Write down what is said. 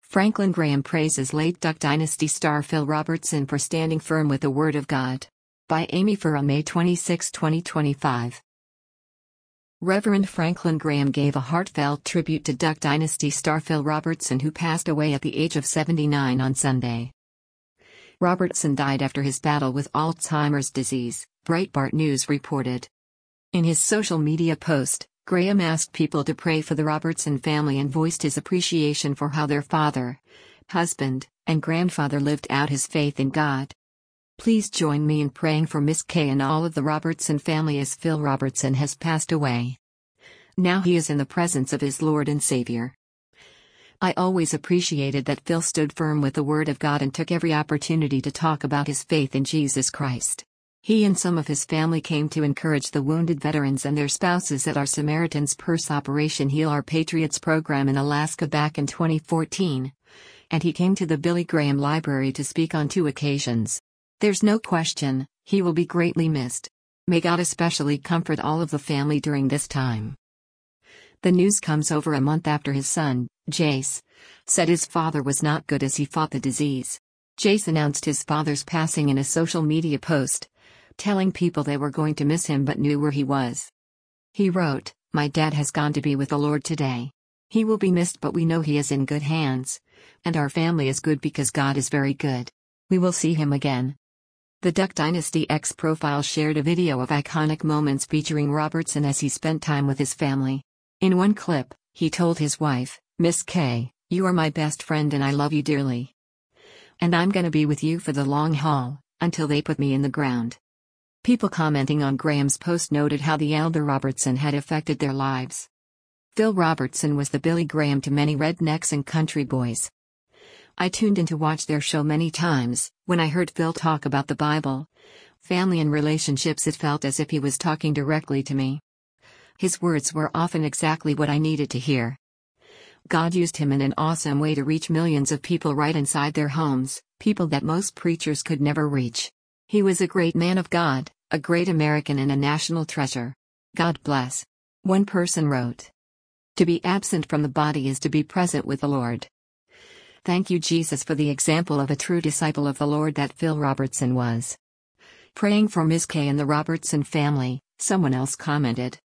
Franklin Graham praises late Duck Dynasty star Phil Robertson for standing firm with the Word of God. By Amy Farrah, May 26, 2025. Reverend Franklin Graham gave a heartfelt tribute to Duck Dynasty star Phil Robertson, who passed away at the age of 79 on Sunday. Robertson died after his battle with Alzheimer's disease, Breitbart News reported. In his social media post, Graham asked people to pray for the Robertson family and voiced his appreciation for how their father, husband, and grandfather lived out his faith in God. Please join me in praying for Miss Kay and all of the Robertson family as Phil Robertson has passed away. Now he is in the presence of his Lord and Savior. I always appreciated that Phil stood firm with the Word of God and took every opportunity to talk about his faith in Jesus Christ. He and some of his family came to encourage the wounded veterans and their spouses at our Samaritan's Purse Operation Heal Our Patriots program in Alaska back in 2014. And he came to the Billy Graham Library to speak on 2 occasions. There's no question, he will be greatly missed. May God especially comfort all of the family during this time. The news comes over a month after his son, Jace, said his father was not good as he fought the disease. Jace announced his father's passing in a social media post, telling people they were going to miss him but knew where he was. He wrote, "My dad has gone to be with the Lord today. He will be missed, but we know he is in good hands. And our family is good because God is very good. We will see him again." The Duck Dynasty X profile shared a video of iconic moments featuring Robertson as he spent time with his family. In one clip, he told his wife, "Miss Kay, you are my best friend and I love you dearly. And I'm gonna be with you for the long haul, until they put me in the ground." People commenting on Graham's post noted how the elder Robertson had affected their lives. Phil Robertson was the Billy Graham to many rednecks and country boys. I tuned in to watch their show many times. When I heard Phil talk about the Bible, family and relationships, it felt as if he was talking directly to me. His words were often exactly what I needed to hear. God used him in an awesome way to reach millions of people right inside their homes, people that most preachers could never reach. He was a great man of God, a great American and a national treasure. God bless. One person wrote, "To be absent from the body is to be present with the Lord." Thank you, Jesus, for the example of a true disciple of the Lord that Phil Robertson was. Praying for Miss Kay and the Robertson family, someone else commented.